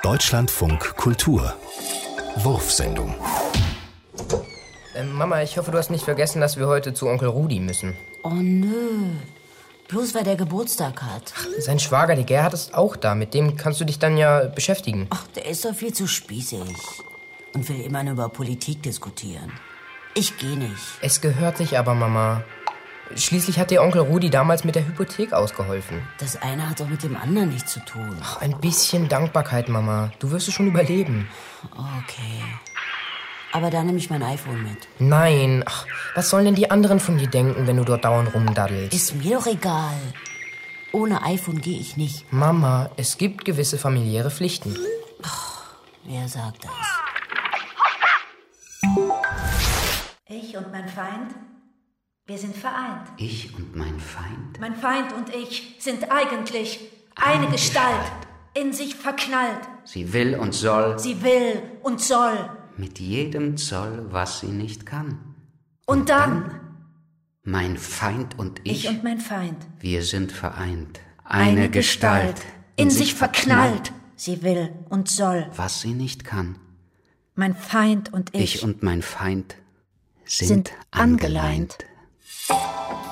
Deutschlandfunk Kultur Wurfsendung. Mama, ich hoffe, du hast nicht vergessen, dass wir heute zu Onkel Rudi müssen. Oh nö, bloß weil der Geburtstag hat. Sein Schwager, der Gerhard, ist auch da. Mit dem kannst du dich dann ja beschäftigen. Ach, der ist doch viel zu spießig und will immer nur über Politik diskutieren. Ich geh nicht. Es gehört sich aber, Mama. Schließlich hat dir Onkel Rudi damals mit der Hypothek ausgeholfen. Das eine hat doch mit dem anderen nichts zu tun. Ach, ein bisschen Dankbarkeit, Mama. Du wirst es schon überleben. Okay. Aber da nehme ich mein iPhone mit. Nein. Ach, was sollen denn die anderen von dir denken, wenn du dort dauernd rumdaddelst? Ist mir doch egal. Ohne iPhone gehe ich nicht. Mama, es gibt gewisse familiäre Pflichten. Ach, wer sagt das? Ich und mein Feind, wir sind vereint. Ich und mein Feind? Mein Feind und ich sind eigentlich eine Gestalt, in sich verknallt. Sie will und soll. Sie will und soll. Mit jedem Zoll, was sie nicht kann. Und dann? Mein Feind und ich. Ich und mein Feind. Wir sind vereint. Eine Gestalt, in sich verknallt. Sie will und soll. Was sie nicht kann. Mein Feind und ich. Ich und mein Feind sind angeleint.